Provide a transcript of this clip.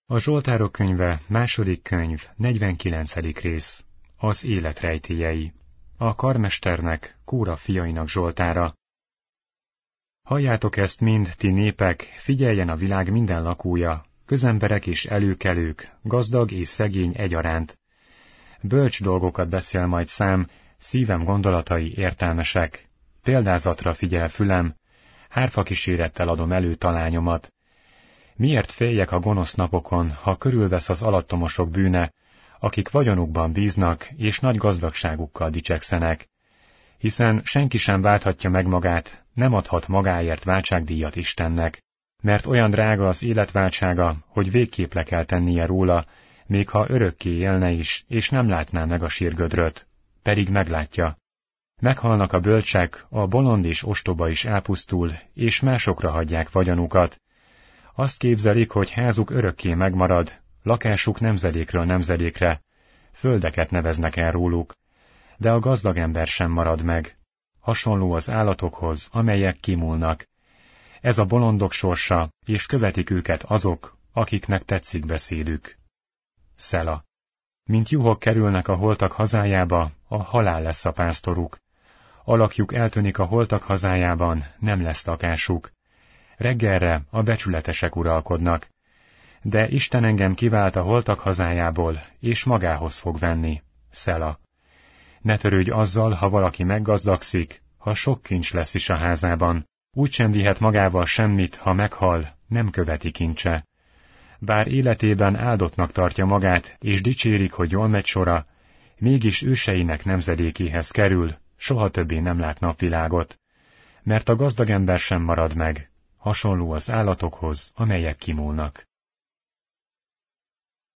A Zsoltárok könyve, második könyv, 49. rész. Az élet rejtélyei. A karmesternek, Kóra fiainak Zsoltára. Halljátok ezt mind, ti népek, figyeljen a világ minden lakója, közemberek és előkelők, gazdag és szegény egyaránt. Bölcs dolgokat beszél majd szám, szívem gondolatai értelmesek. Példázatra figyel fülem, hárfa kísérettel adom elő talányomat. Miért féljek a gonosz napokon, ha körülvesz az alattomosok bűne, akik vagyonukban bíznak, és nagy gazdagságukkal dicsekszenek? Hiszen senki sem válthatja meg magát, nem adhat magáért váltságdíjat Istennek, mert olyan drága az életváltsága, hogy végképp le kell tennie róla, még ha örökké élne is, és nem látná meg a sírgödröt, pedig meglátja. Meghalnak a bölcsek, a bolond és ostoba is elpusztul, és másokra hagyják vagyonukat. Azt képzelik, hogy házuk örökké megmarad, lakásuk nemzedékről nemzedékre, földeket neveznek el róluk, de a gazdag ember sem marad meg. Hasonló az állatokhoz, amelyek kimúlnak. Ez a bolondok sorsa, és követik őket azok, akiknek tetszik beszédük. Szela. Mint juhok kerülnek a holtak hazájába, a halál lesz a pásztoruk. Alakjuk eltűnik a holtak hazájában, nem lesz lakásuk. Reggelre a becsületesek uralkodnak. De Isten engem kivált a holtak hazájából, és magához fog venni. Szela. Ne törődj azzal, ha valaki meggazdagszik, ha sok kincs lesz is a házában. Úgysem vihet magával semmit, ha meghal, nem követi kincse. Bár életében áldottnak tartja magát, és dicsérik, hogy jól megy sora, mégis őseinek nemzedékéhez kerül, soha többé nem lát napvilágot. Mert a gazdag ember sem marad meg, hasonló az állatokhoz, amelyek kimúlnak.